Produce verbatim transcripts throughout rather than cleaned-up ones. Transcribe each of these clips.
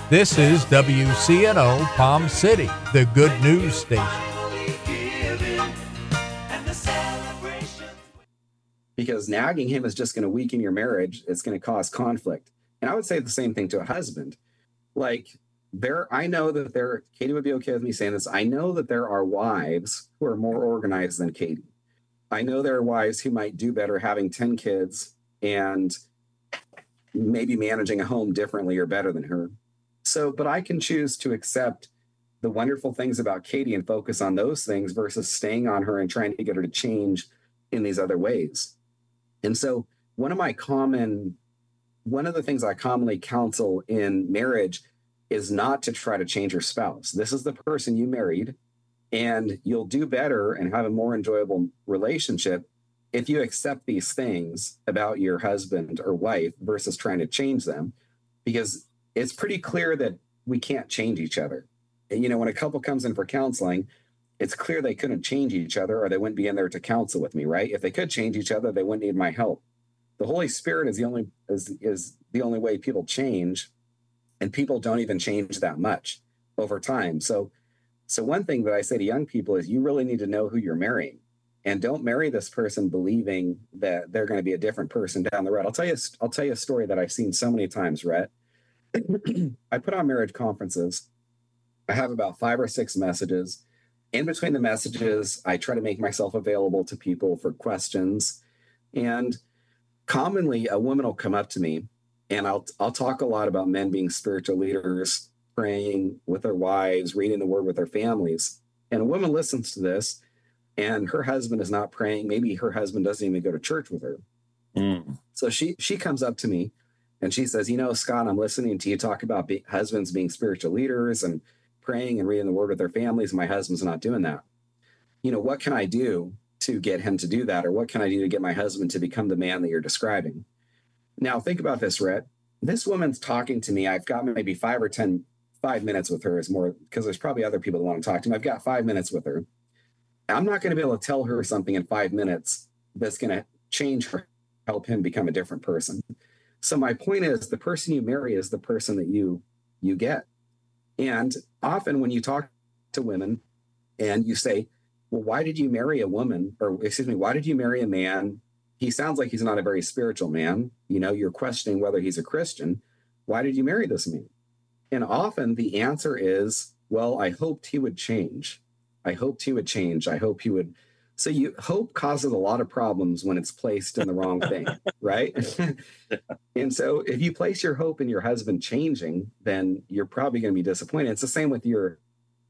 This is W C N O Palm City, the good news station. Because nagging him is just going to weaken your marriage. It's going to cause conflict. And I would say the same thing to a husband. Like, there, I know that there, Katie would be okay with me saying this. I know that there are wives who are more organized than Katie. I know there are wives who might do better having ten kids and maybe managing a home differently or better than her. So, but I can choose to accept the wonderful things about Katie and focus on those things versus staying on her and trying to get her to change in these other ways. And so one of my common, one of the things I commonly counsel in marriage is not to try to change your spouse. This is the person you married, and you'll do better and have a more enjoyable relationship if you accept these things about your husband or wife versus trying to change them, because it's pretty clear that we can't change each other. And, you know, when a couple comes in for counseling, it's clear they couldn't change each other or they wouldn't be in there to counsel with me, right? If they could change each other, they wouldn't need my help. The Holy Spirit is the only is, is the only way people change, and people don't even change that much over time. So, so one thing that I say to young people is you really need to know who you're marrying, and don't marry this person believing that they're going to be a different person down the road. I'll tell you, I'll tell you a story that I've seen so many times, Rhett. I put on marriage conferences. I have about five or six messages. In between the messages, I try to make myself available to people for questions. And commonly, a woman will come up to me, and I'll I'll talk a lot about men being spiritual leaders, praying with their wives, reading the word with their families. And a woman listens to this, and her husband is not praying. Maybe her husband doesn't even go to church with her. Mm. So she she comes up to me, and she says, you know, Scott, I'm listening to you talk about be, husbands being spiritual leaders and praying and reading the word with their families. My husband's not doing that. You know, what can I do to get him to do that? Or what can I do to get my husband to become the man that you're describing? Now, think about this, Rhett. This woman's talking to me. I've got maybe five or ten, five minutes with her is more, because there's probably other people that want to talk to me. I've got five minutes with her. I'm not going to be able to tell her something in five minutes that's going to change her, help him become a different person. So my point is, the person you marry is the person that you you get. And often when you talk to women and you say, well, why did you marry a woman? Or excuse me, why did you marry a man? He sounds like he's not a very spiritual man. You know, you're questioning whether he's a Christian. Why did you marry this man? And often the answer is, well, I hoped he would change. I hoped he would change. I hope he would. So you hope causes a lot of problems when it's placed in the wrong thing, right? And so if you place your hope in your husband changing, then you're probably going to be disappointed. It's the same with your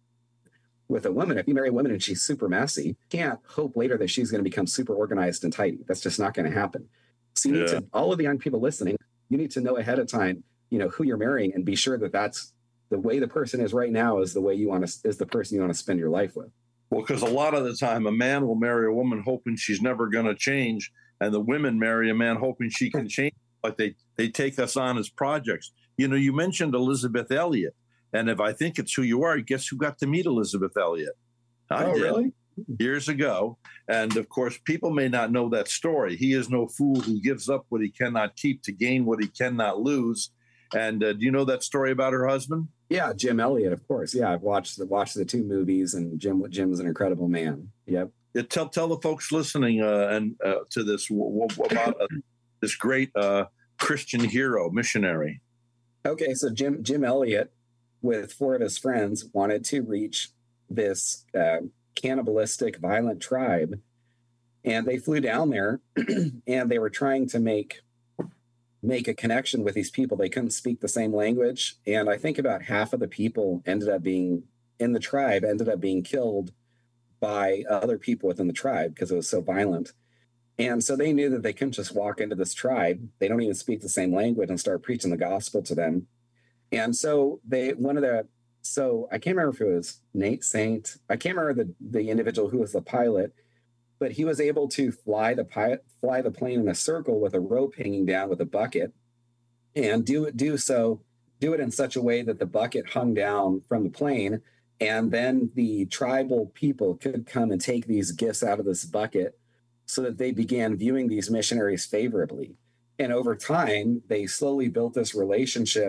with a woman. If you marry a woman and she's super messy, you can't hope later that she's going to become super organized and tidy. That's just not going to happen. So you need yeah. to, all of the young people listening, you need to know ahead of time, you know, who you're marrying, and be sure that that's the way the person is right now is the way you want to, is the person you want to spend your life with. Well, because a lot of the time a man will marry a woman hoping she's never going to change, and the women marry a man hoping she can change, but they, they take us on as projects. You know, you mentioned Elizabeth Elliot, and if I think it's who you are, guess who got to meet Elizabeth Elliot? I oh, did. Really? Years ago. And of course, people may not know that story. He is no fool who gives up what he cannot keep to gain what he cannot lose. And uh, do you know that story about her husband? Yeah, Jim Elliot, of course. Yeah, I've watched the watched the two movies, and Jim Jim's an incredible man. Yep. Yeah, tell tell the folks listening uh, and uh, to this w- w- about uh, this great uh, Christian hero missionary. Okay, so Jim Jim Elliot, with four of his friends, wanted to reach this uh, cannibalistic, violent tribe, and they flew down there, and they were trying to make. make a connection with these people. They couldn't speak the same language. And I think about half of the people ended up being in the tribe, ended up being killed by other people within the tribe because it was so violent. And so they knew that they couldn't just walk into this tribe. They don't even speak the same language and start preaching the gospel to them. And so they, one of the, so I can't remember if it was Nate Saint. I can't remember the, the individual who was the pilot, but he was able to fly the pilot, fly the plane in a circle with a rope hanging down with a bucket, and do it, do so, do it in such a way that the bucket hung down from the plane, and then the tribal people could come and take these gifts out of this bucket, so that they began viewing these missionaries favorably. And over time, they slowly built this relationship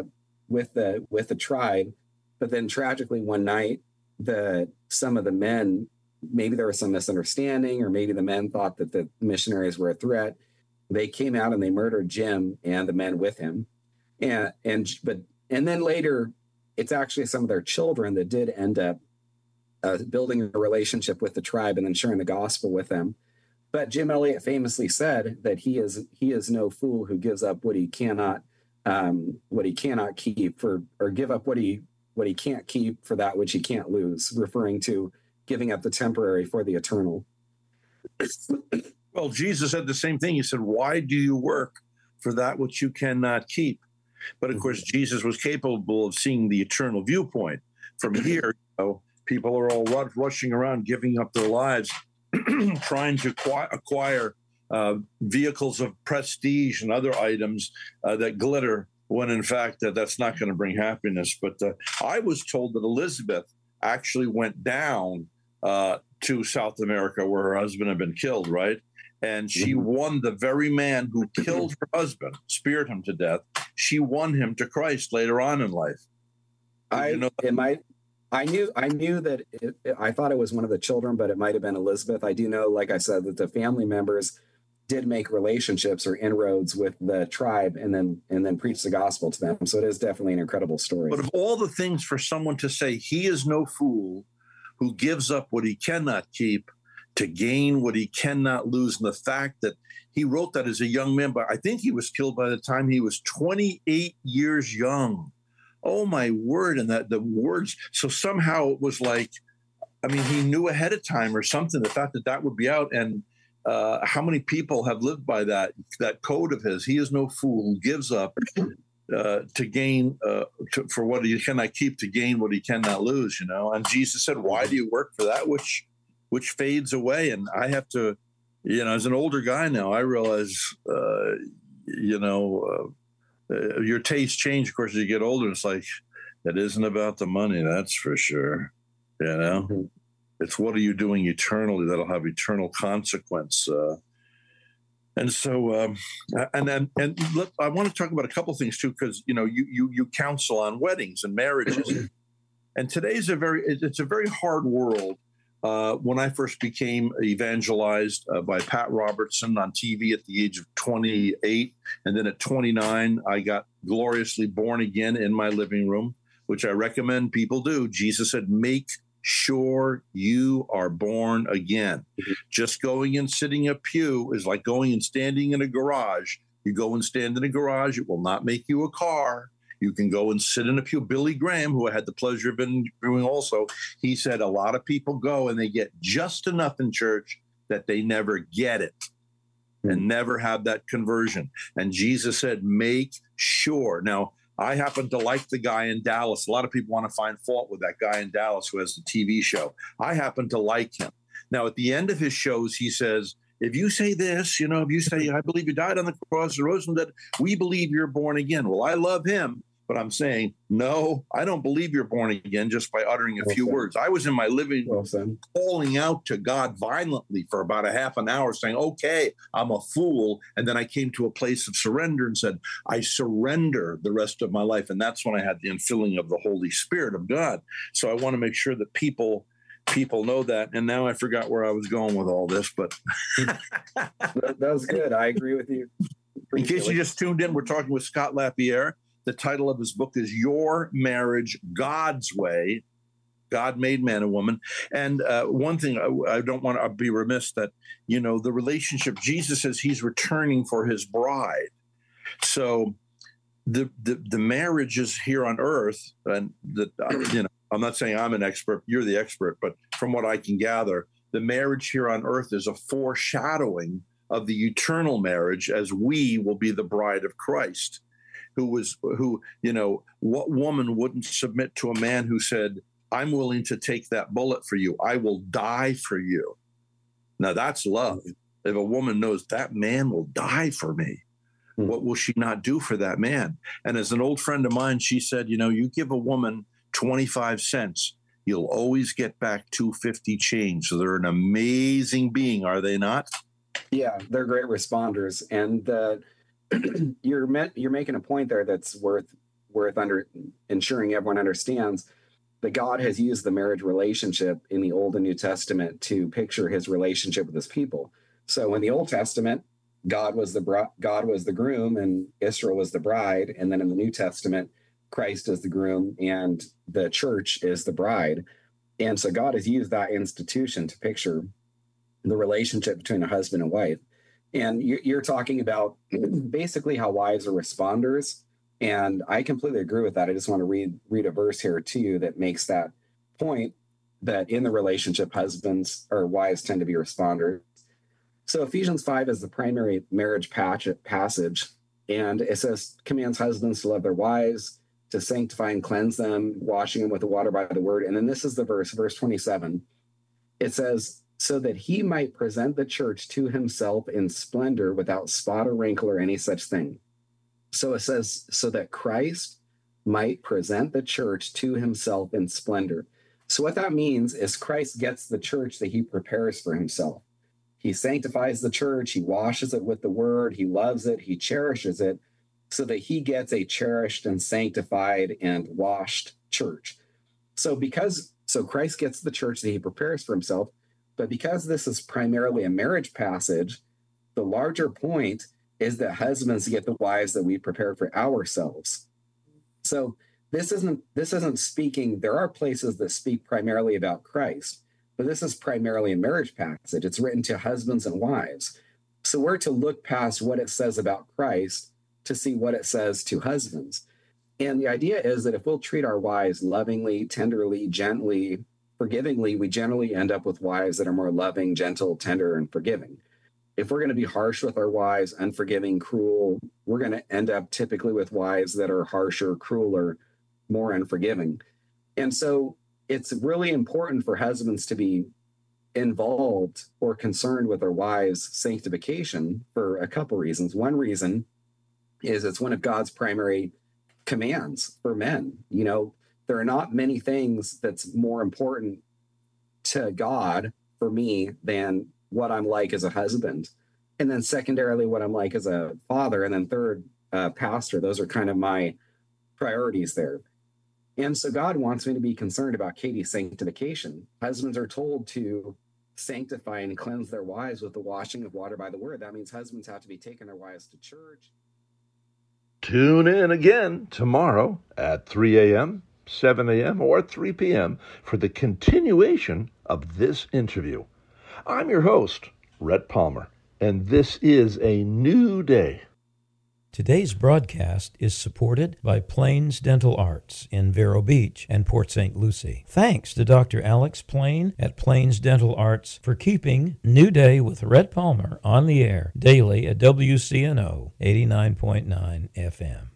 with the with the tribe. But then tragically one night, the some of the men, maybe there was some misunderstanding, or maybe the men thought that the missionaries were a threat. They came out and they murdered Jim and the men with him. And and but and then later, it's actually some of their children that did end up uh, building a relationship with the tribe and then sharing the gospel with them. But Jim Elliot famously said that he is he is no fool who gives up what he cannot um, what he cannot keep for, or give up what he what he can't keep for that which he can't lose, referring to giving up the temporary for the eternal. Well, Jesus said the same thing. He said, "Why do you work for that which you cannot keep?" But of course, Jesus was capable of seeing the eternal viewpoint. From here, you know, people are all rushing around, giving up their lives, trying to acquire uh, vehicles of prestige and other items uh, that glitter, when in fact that that's not going to bring happiness. But uh, I was told that Elizabeth actually went down uh, to South America where her husband had been killed, right? And she mm-hmm. won the very man who killed her husband, speared him to death. She won him to Christ later on in life. Did I you know it might. I knew I knew that it, I thought it was one of the children, but it might have been Elizabeth. I do know, like I said, that the family members did make relationships or inroads with the tribe and then and then preach the gospel to them. So it is definitely an incredible story. But of all the things for someone to say, he is no fool who gives up what he cannot keep to gain what he cannot lose. And the fact that he wrote that as a young man, but I think he was killed by the time he was twenty-eight years young. Oh, my word. And that the words. So somehow it was like, I mean, he knew ahead of time or something, the fact that that would be out. And uh, how many people have lived by that, that code of his? He is no fool who gives up uh, to gain uh, to, for what he cannot keep, to gain what he cannot lose, you know? And Jesus said, why do you work for that which, which fades away? And I have to, you know, as an older guy now, I realize, uh, you know, uh, Uh, your tastes change, of course, as you get older. It's like, it isn't about the money, that's for sure. You know, mm-hmm. It's what are you doing eternally that'll have eternal consequence. Uh, and so, um, and then, and, and look, I want to talk about a couple things too, because you know, you you you counsel on weddings and marriages, and today's a very it's a very hard world. Uh, when I first became evangelized uh, by Pat Robertson on T V at the age of twenty-eight, and then at twenty-nine, I got gloriously born again in my living room, which I recommend people do. Jesus said, make sure you are born again. Mm-hmm. Just going and sitting in a pew is like going and standing in a garage. You go and stand in a garage, it will not make you a car. You can go and sit in a pew. Billy Graham, who I had the pleasure of interviewing also, he said a lot of people go and they get just enough in church that they never get it mm-hmm. and never have that conversion. And Jesus said, make sure. Now, I happen to like the guy in Dallas. A lot of people want to find fault with that guy in Dallas who has the T V show. I happen to like him. Now, at the end of his shows, he says, if you say this, you know, if you say, I believe you died on the cross and rose from the dead, we believe you're born again. Well, I love him. But I'm saying, no, I don't believe you're born again just by uttering a well few said. words. I was in my living room well calling out to God violently for about a half an hour saying, okay, I'm a fool. And then I came to a place of surrender and said, I surrender the rest of my life. And that's when I had the infilling of the Holy Spirit of God. So I want to make sure that people people know that. And now I forgot where I was going with all this, but that, that was good. I agree with you. In case you just tuned in, we're talking with Scott Lapierre. The title of his book is Your Marriage, God's Way. God made man and woman. And uh, one thing I, I don't want to be remiss that, you know, the relationship, Jesus says he's returning for his bride. So the the, the marriages here on earth, and that, uh, you know, I'm not saying I'm an expert, you're the expert, but from what I can gather, the marriage here on earth is a foreshadowing of the eternal marriage as we will be the bride of Christ. Who was, who, you know, what woman wouldn't submit to a man who said, I'm willing to take that bullet for you. I will die for you. Now that's love. If a woman knows that man will die for me, mm-hmm. what will she not do for that man? And as an old friend of mine, she said, you know, you give a woman twenty-five cents, you'll always get back two fifty change. So they're an amazing being, are they not? Yeah, they're great responders. And uh, you're met, you're making a point there that's worth worth under ensuring everyone understands that God has used the marriage relationship in the Old and New Testament to picture his relationship with his people. So in the Old Testament, God was the bro- God was the groom and Israel was the bride. And then in the New Testament, Christ is the groom and the church is the bride. And so God has used that institution to picture the relationship between a husband and wife. And you're talking about basically how wives are responders. And I completely agree with that. I just want to read read a verse here to you that makes that point, that in the relationship, husbands or wives tend to be responders. So Ephesians five is the primary marriage patch, passage. And it says, commands husbands to love their wives, to sanctify and cleanse them, washing them with the water by the word. And then this is the verse, verse twenty-seven. It says, so that he might present the church to himself in splendor without spot or wrinkle or any such thing. So it says, so that Christ might present the church to himself in splendor. So what that means is Christ gets the church that he prepares for himself. He sanctifies the church, he washes it with the word, he loves it, he cherishes it, so that he gets a cherished and sanctified and washed church. So because, so Christ gets the church that he prepares for himself, but because this is primarily a marriage passage, the larger point is that husbands get the wives that we prepare for ourselves. So this isn't this isn't speaking, there are places that speak primarily about Christ, but this is primarily a marriage passage. It's written to husbands and wives. So we're to look past what it says about Christ to see what it says to husbands. And the idea is that if we'll treat our wives lovingly, tenderly, gently, forgivingly, we generally end up with wives that are more loving, gentle, tender, and forgiving. If we're going to be harsh with our wives, unforgiving, cruel, we're going to end up typically with wives that are harsher, crueler, more unforgiving. And so it's really important for husbands to be involved or concerned with their wives' sanctification for a couple reasons. One reason is it's one of God's primary commands for men. You know, there are not many things that's more important to God for me than what I'm like as a husband. And then secondarily, what I'm like as a father. And then third, uh, pastor. Those are kind of my priorities there. And so God wants me to be concerned about Katie's sanctification. Husbands are told to sanctify and cleanse their wives with the washing of water by the word. That means husbands have to be taking their wives to church. Tune in again tomorrow at three a.m., seven a.m., or three p.m. for the continuation of this interview. I'm your host, Rhett Palmer, and this is a new day. Today's broadcast is supported by Plains Dental Arts in Vero Beach and Port Saint Lucie. Thanks to Doctor Alex Plain at Plains Dental Arts for keeping New Day with Rhett Palmer on the air daily at W C N O eighty-nine point nine F M.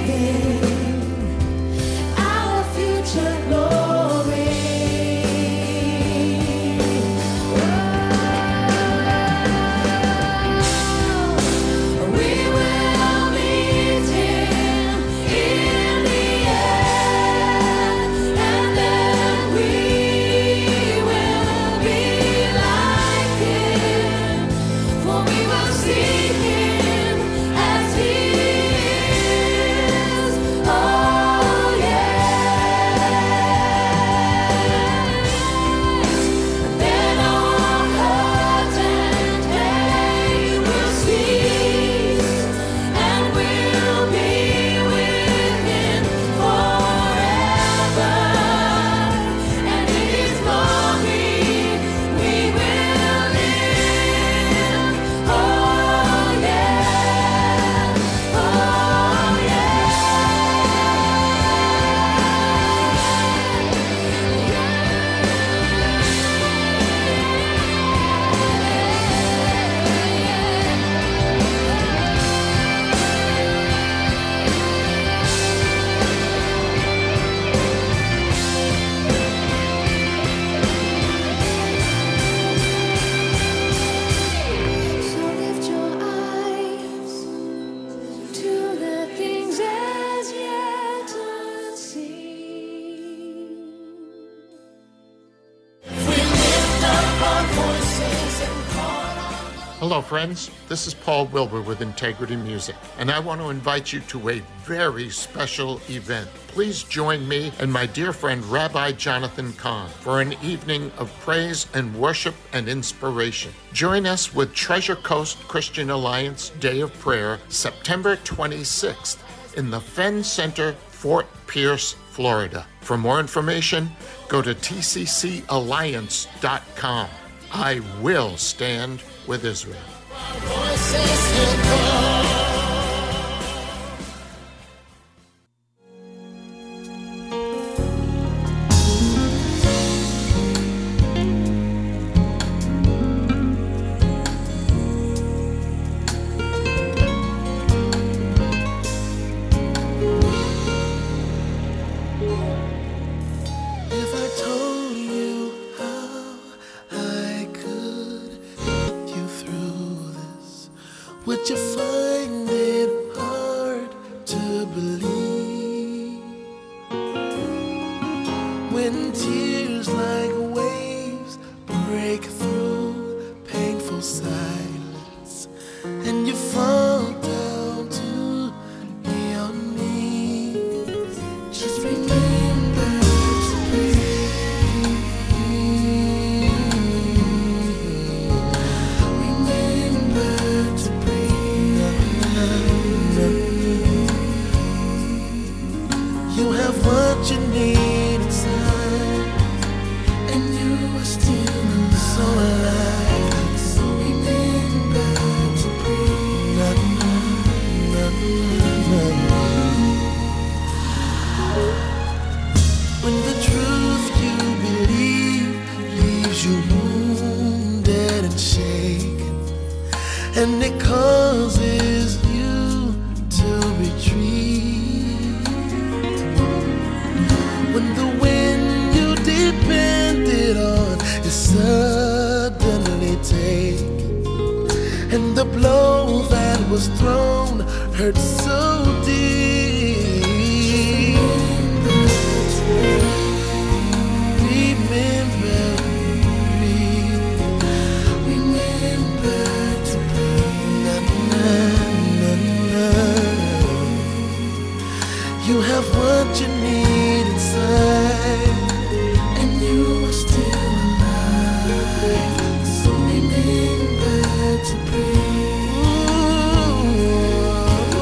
Hello, friends. This is Paul Wilbur with Integrity Music, and I want to invite you to a very special event. Please join me and my dear friend Rabbi Jonathan Cahn for an evening of praise and worship and inspiration. Join us with Treasure Coast Christian Alliance Day of Prayer, September twenty-sixth, in the Fenn Center, Fort Pierce, Florida. For more information, go to T C C alliance dot com. I will stand with Israel. Would you find it hard to believe when tears like waves break through painful silence and you fall down to your knees? Just remember to breathe. Remember to you have what you need inside, and you are still so alive. So remember to breathe. Na, na, na, na. When the truth you believe leaves you wounded and shaken, and it causes you to retreat. When the wind you depended on is suddenly taken, and the blow that was thrown hurts so deep. Remember to breathe. Remember to breathe. Na, na, na, na. You have what you need inside, and you are still alive. So remember to breathe. Ooh,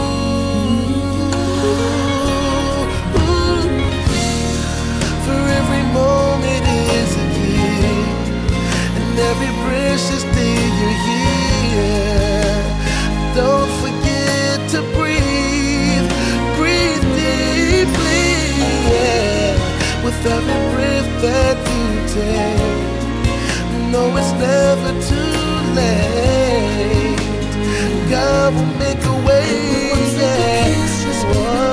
ooh, ooh. For every moment is a gift, and every precious day you're here. Don't forget to breathe, breathe deeply, yeah. With every breath that you take, no, it's never too late. God will make a way, yeah.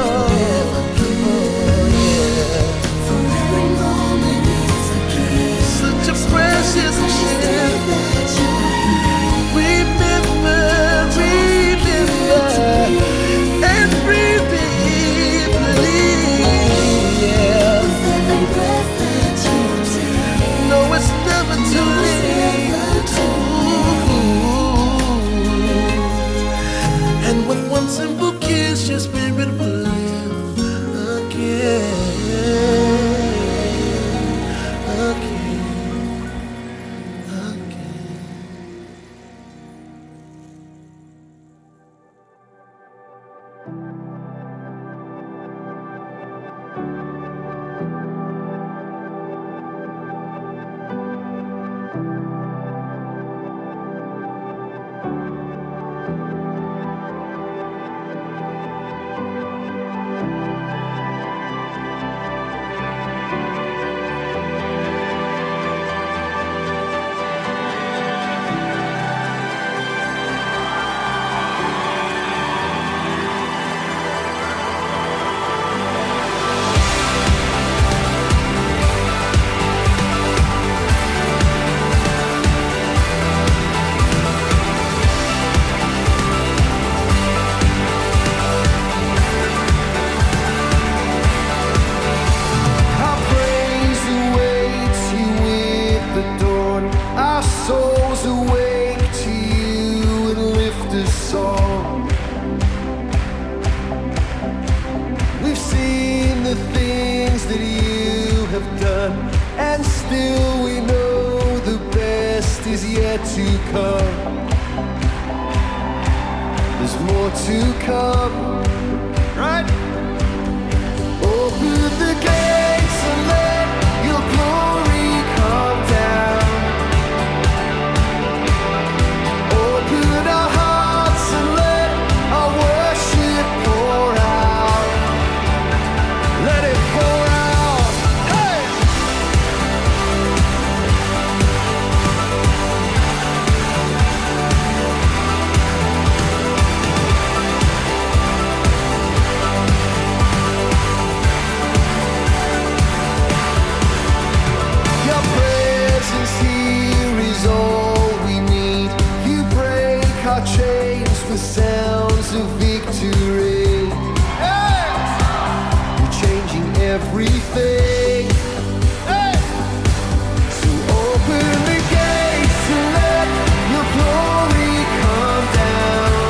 souls awake to you and lift a song. We've seen the things that you have done, and still we know the best is yet to come. There's more to come, right? Open the gates and let your glory come down. Open our hearts and let our worship pour out. Let it pour out. Hey! Your presence here is all we need. You break our chains with sounds of victory. Hey! You're changing everything. Hey! So open the gates and let your glory come down.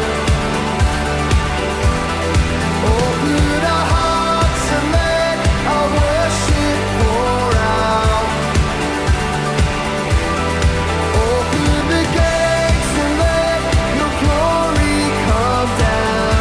Open our hearts and let our worship pour out. Open the gates and let your glory come down.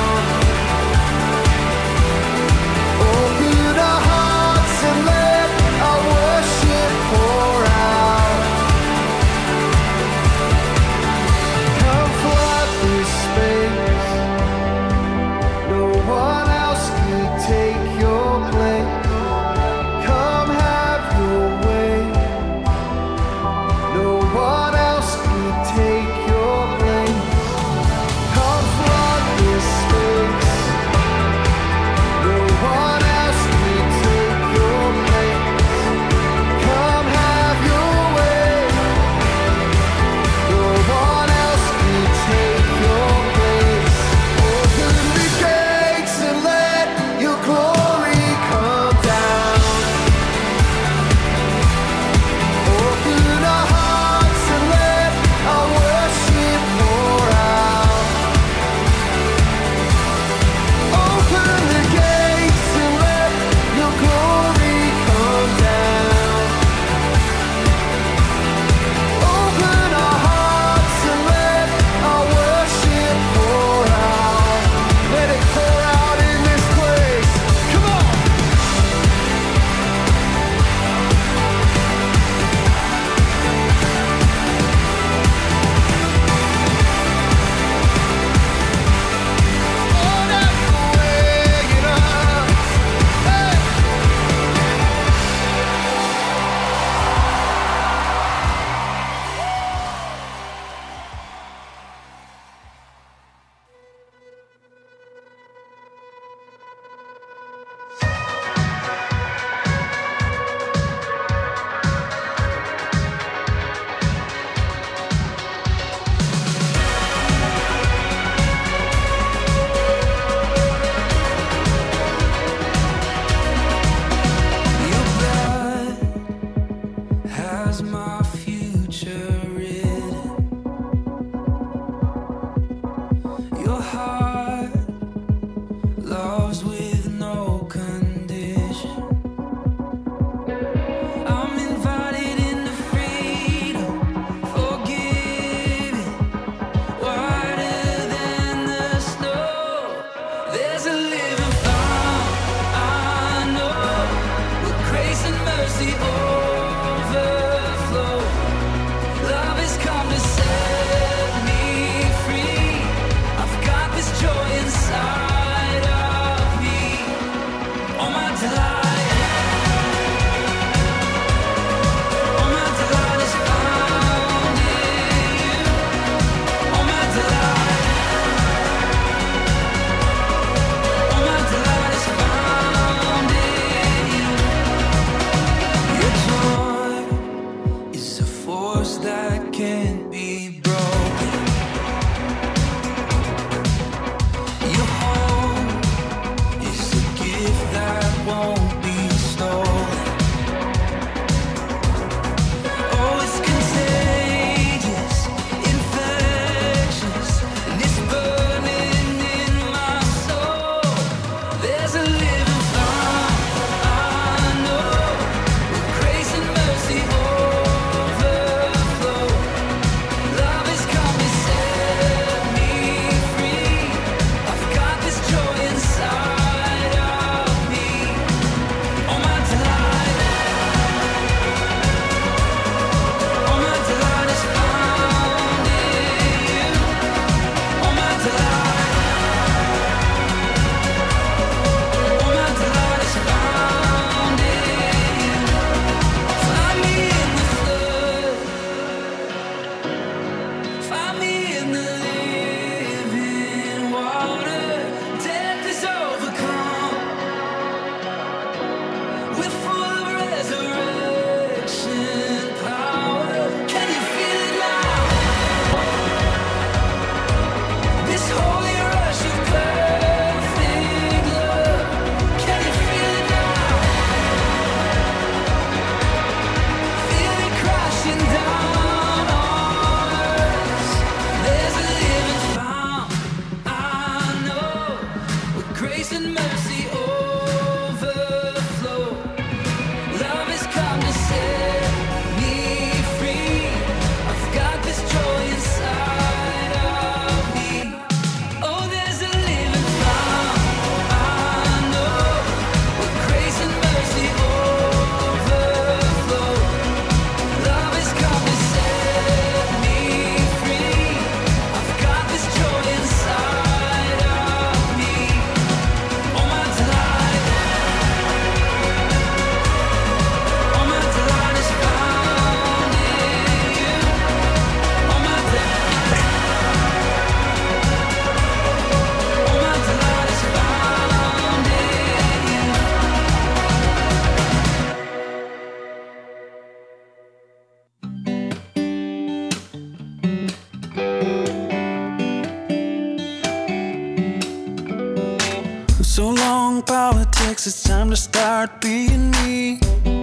time to start being me.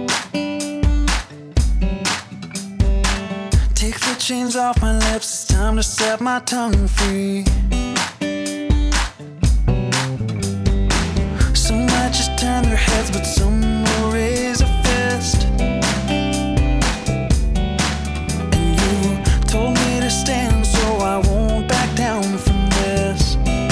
Take the chains off my lips, it's time to set my tongue free. Some might just turn their heads, but some will raise a fist. And you told me to stand, so I won't back down from this.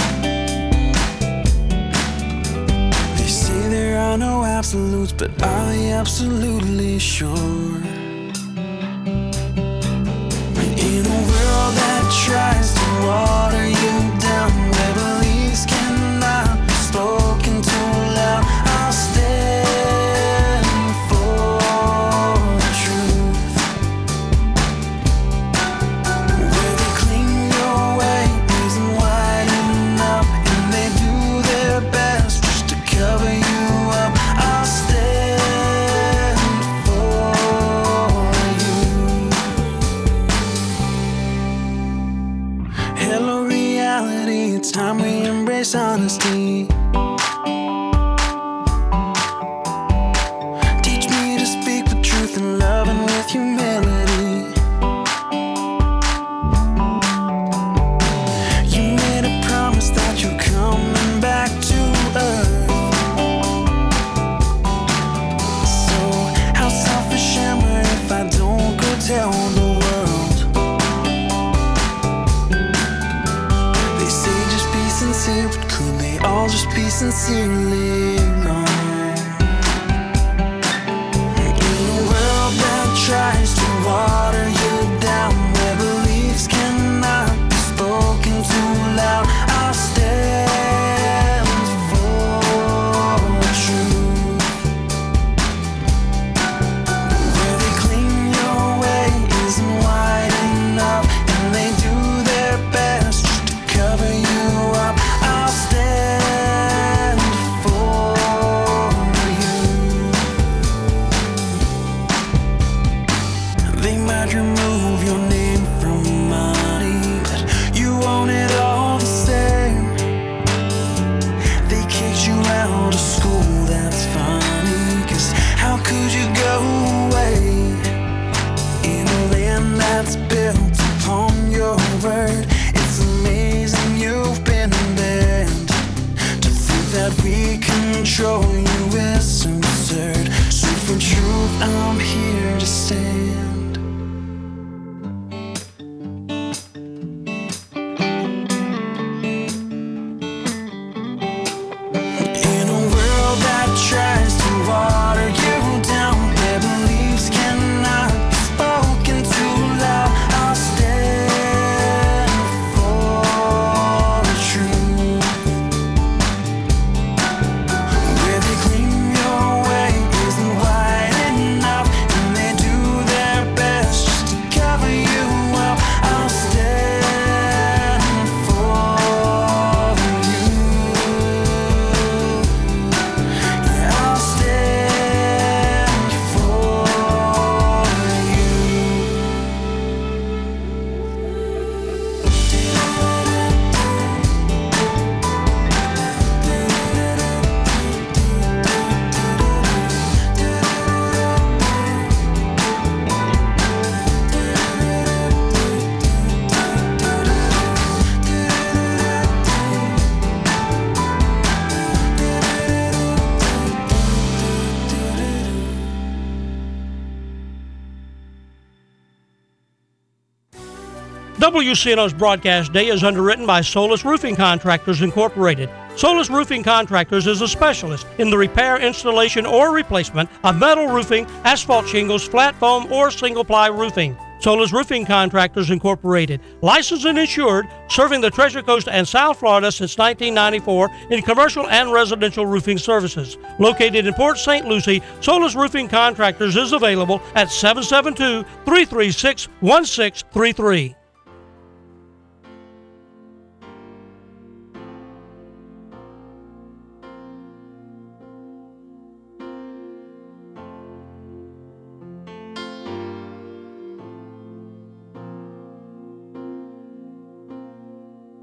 They say there are no absolutes, but are they absolutely sure? In a world that tries to water you down, where beliefs cannot be spoken too loud, I'll stand for the truth. Where they cling your way isn't wide enough, and they do their best just to cover you up, I'll stand for you. Hello reality, it's time we embrace honesty. Teach me to speak with truth and love and with humility. You made a promise that you're coming back to earth. So how selfish am I if I don't go tell the world? They say just be sincere, but could they all just be sincerely wrong? In a world that tries to water you down, where beliefs cannot be spoken too loud, I'll stand for the truth. Where they cling your way isn't wide enough, and they do their best just to cover you up, I'll stand for you. They might remove your name from money, but you own it all the same. They kicked you out of school, that's funny, 'cause how could you go away in a land that's built upon your word? It's amazing you've been banned. To think that we control you is absurd. So for truth, I'm here to stand. In a world that tries to water you down, where beliefs cannot be spoken too loud, I'll stand for the truth. Where they cling your way isn't wide enough, and they do their best just to cover you up, I'll stand for you. Yeah, I'll stand for you. W C N O's broadcast day is underwritten by Solus Roofing Contractors Incorporated. Solus Roofing Contractors is a specialist in the repair, installation, or replacement of metal roofing, asphalt shingles, flat foam, or single-ply roofing. Solus Roofing Contractors Incorporated, licensed and insured, serving the Treasure Coast and South Florida since nineteen ninety-four in commercial and residential roofing services. Located in Port Saint Lucie, Solus Roofing Contractors is available at seven seven two, three three six, one six three three.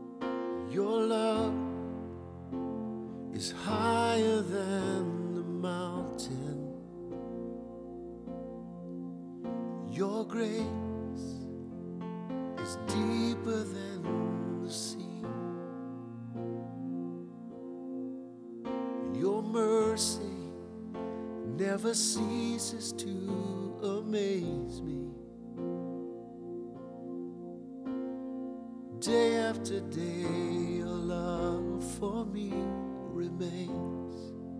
Your love is higher than the deeper than the sea. Your mercy never ceases to amaze me. Day after day, your love for me remains.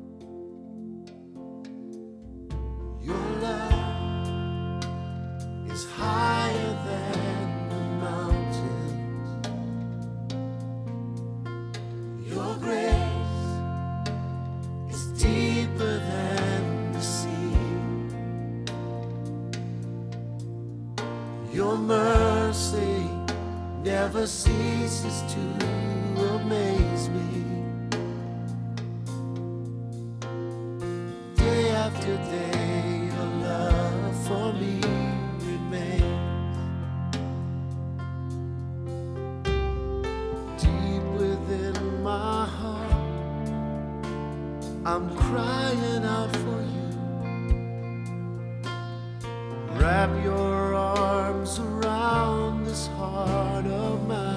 Your love is higher than the mountains. Your grace is deeper than the sea. Your mercy never ceases to amaze me. Day after day, your love for me remains. Deep within my heart, I'm crying out for you. Wrap your arms around this heart of mine.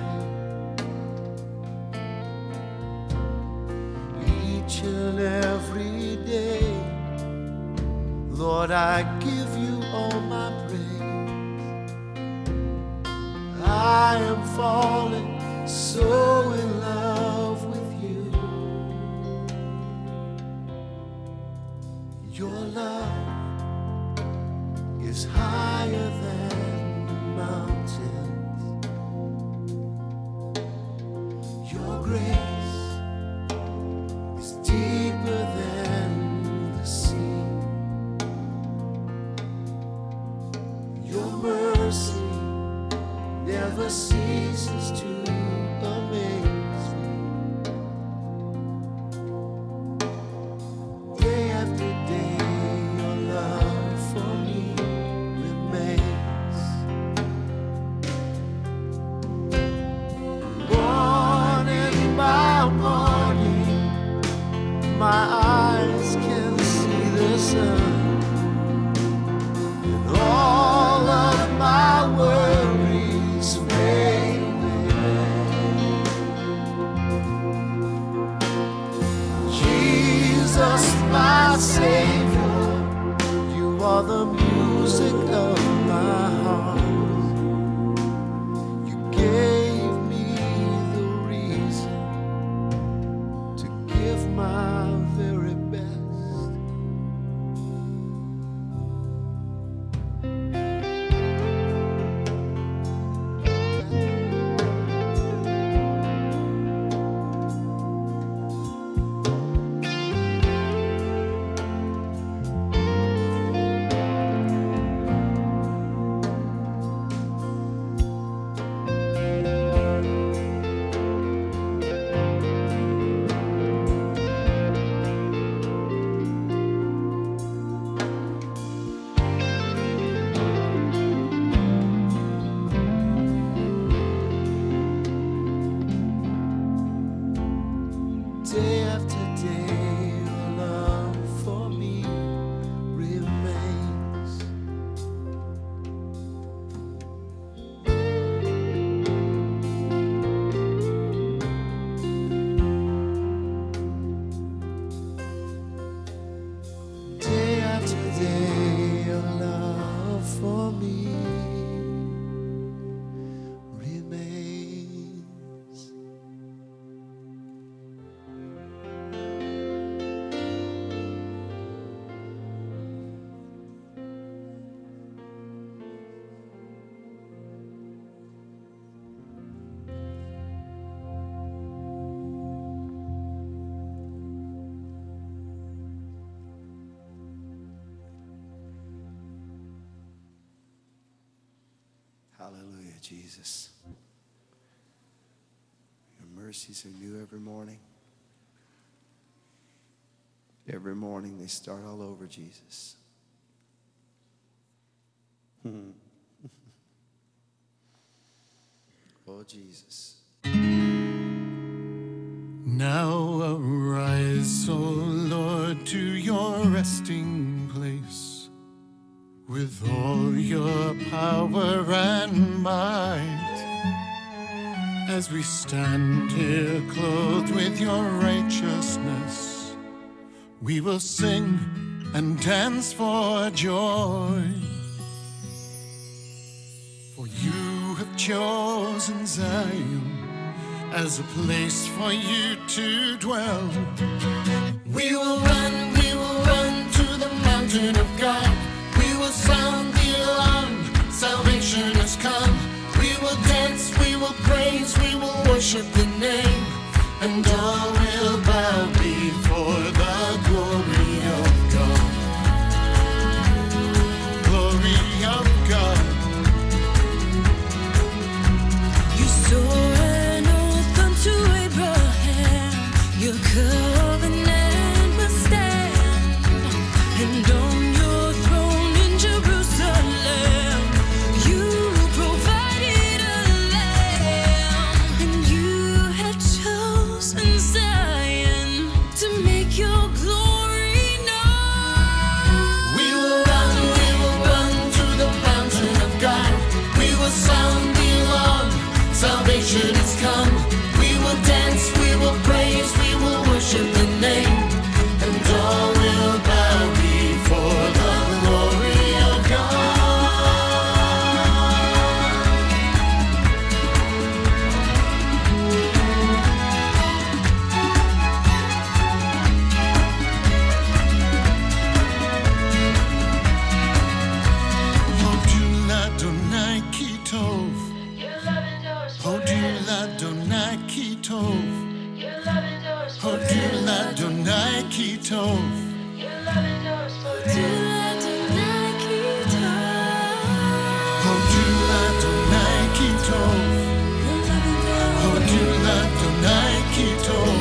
Each and every day, Lord, I give you all my praise. I am falling so in love with you. Your love is higher than the mountains. Your grace is deeper than the sea. Your mercy never ceases to amaze me. Day after day, your love for me remains. Morning by morning, my eyes can see the sun, and all of my worries fade away. Jesus, my Savior, you are the music of my heart. You gave me the reason to give my very best. Day after day, your love for me remains. Day after day, your love for me remains. Hallelujah, Jesus. Your mercies are new every morning. Every morning they start all over, Jesus. Hmm. Oh, Jesus. Now arise, O Lord, to your resting place, with all your power and might. As we stand here clothed with your righteousness, we will sing and dance for joy. For you have chosen Zion as a place for you to dwell. We will run, we will run to the mountain of God. We will sound the alarm, salvation has come. We will dance, we will praise, we will worship the name, and all will bow before the glory of God. Glory of God. You swore an oath unto Abraham, your covenant must stand, and on your throne in Jerusalem, you provided a lamb, and you had chosen Zion to make your glory known. We will run, we will run to the mountain of God. We will sound the alarm, salvation has come. We will dance, we will praise, we will worship the name, and all will bow before the glory of God. Hodula Donai Kitov. Hodula Donai Kitov. Hodula Donai Kitov. Hodula Donai Kitov. Hodula Donai Kitov.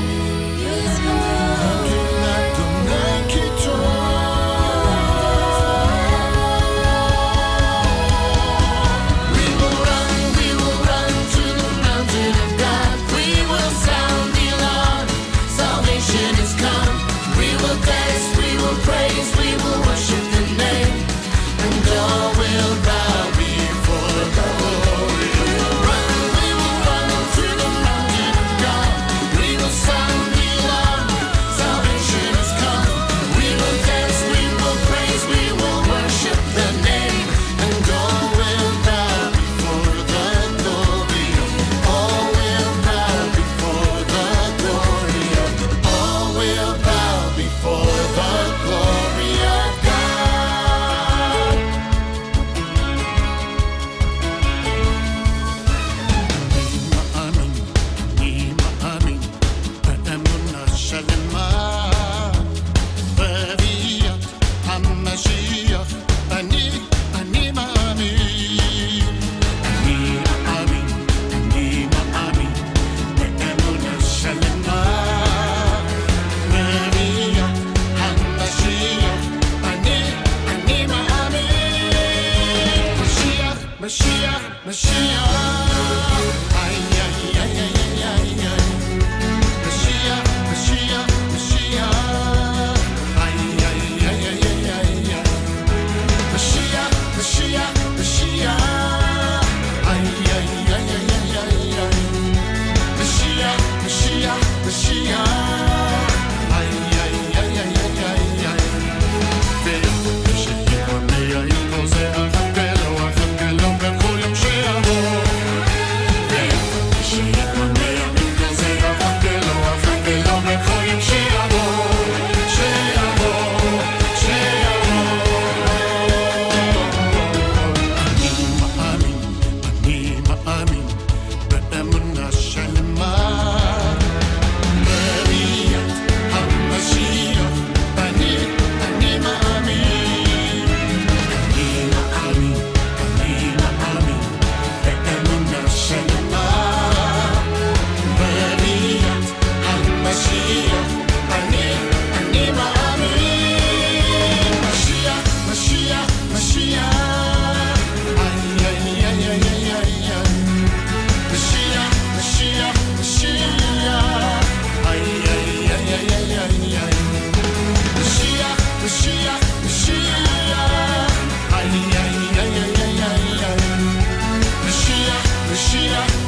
Hodula Donai Kitov. We will run, we will run to the mountain of God. We will sound the alarm, salvation has come. We will dance,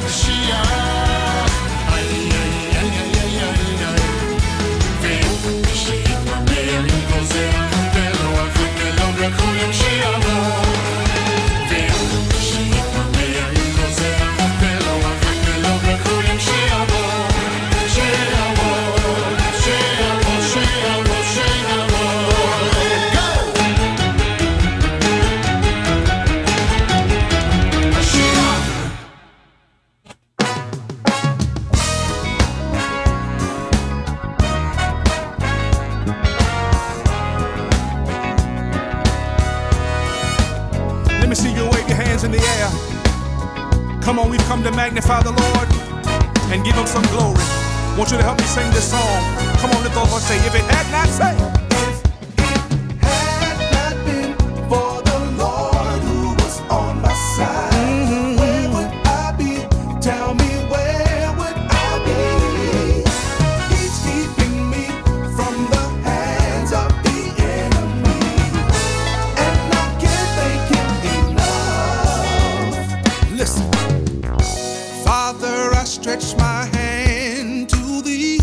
Come on, we've come to magnify the Lord and give him some glory. I want you to help me sing this song. Come on, lift over and say, if it had not say, If it had not been for the Lord who was on my side, mm-hmm. where would I be? Tell me, where would I be? He's keeping me from the hands of the enemy, and I can't thank him enough. Listen. Father, I stretch my hand to thee,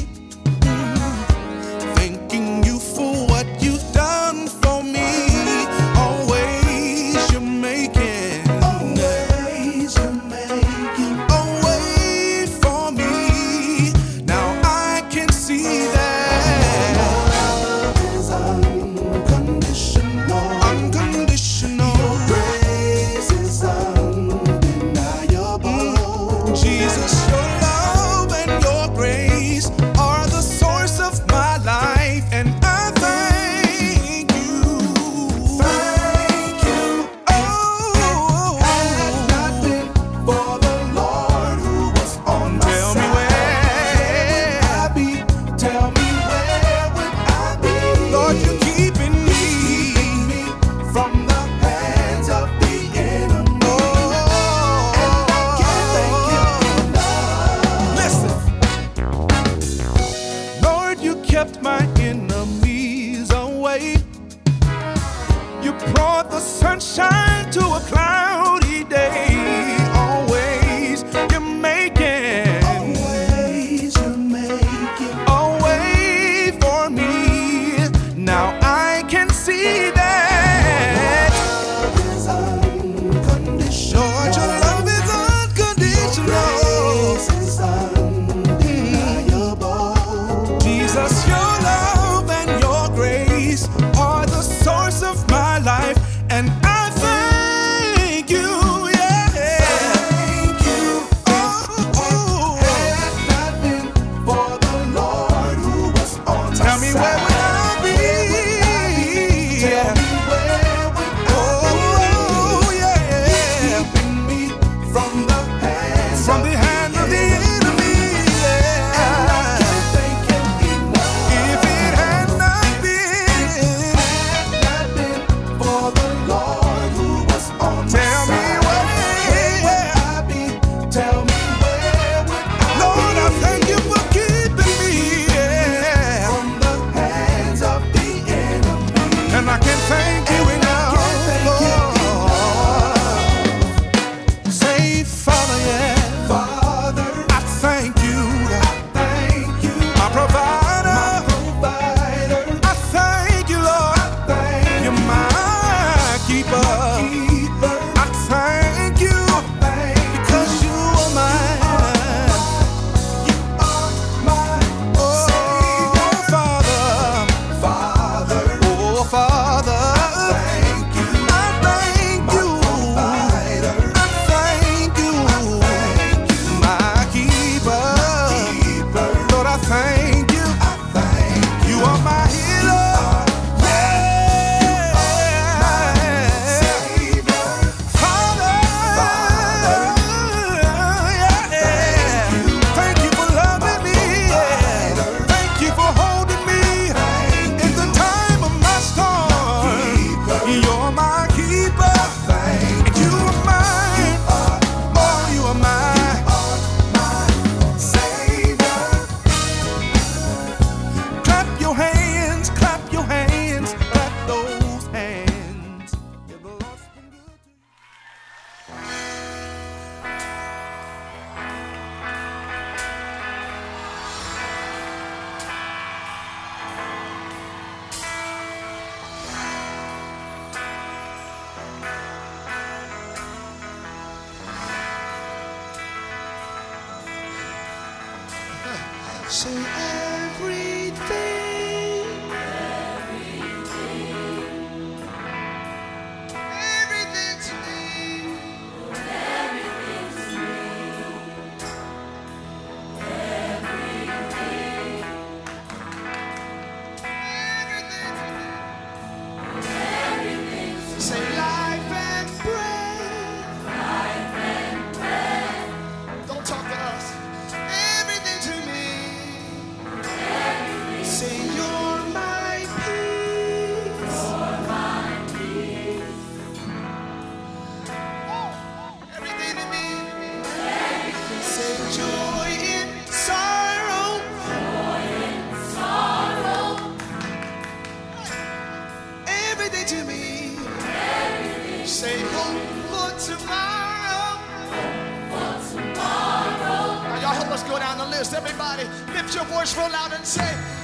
thanking you for what you've done for me. Always you're making, always you're making a way for me. Now I can see that love is unconditional, unconditional. Your grace is undeniable. Jesus, your love and your grace are the source of my life, and I thank you. Thank you. Oh, had not been for the Lord who was on my tell side, me where would I be? Tell me, where would I be? Lord, you're keeping me, keeping me from the hands of the enemy. Oh, and I can't thank you enough. Say everything. Everything to me. Say life and breath. Don't talk to us. Everything to me. Say you're my peace. Everything to me. Say joy in sorrow. Everything to me. Say hope for tomorrow. Now y'all help us go down the list. Everybody, lift your voice real loud and say.